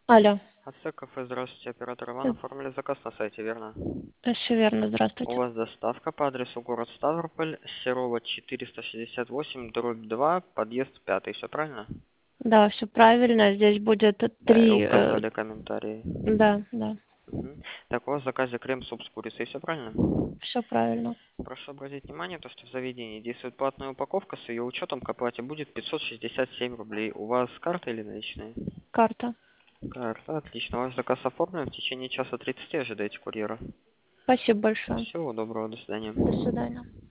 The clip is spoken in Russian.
Алло. АЦ кафе, здравствуйте, оператор Иван, оформили заказ на сайте, верно? Все верно, У здравствуйте. вас доставка по адресу город Ставрополь, Серова 468, дробь 2, подъезд 5, все правильно? Да, все правильно. Здесь будет Да, и три... указали комментарии. да, да, Мгм. Так, у вас в заказе крем-суп с курицей, все правильно? все правильно. Прошу обратить внимание, то, что в заведении действует платная упаковка, с ее учетом к оплате будет 567 рублей. У вас карта или наличные? Карта. Карта, отлично. Ваш заказ оформлен, в течение часа 30 ожидайте курьера. Спасибо большое. Всего доброго, до свидания. До свидания.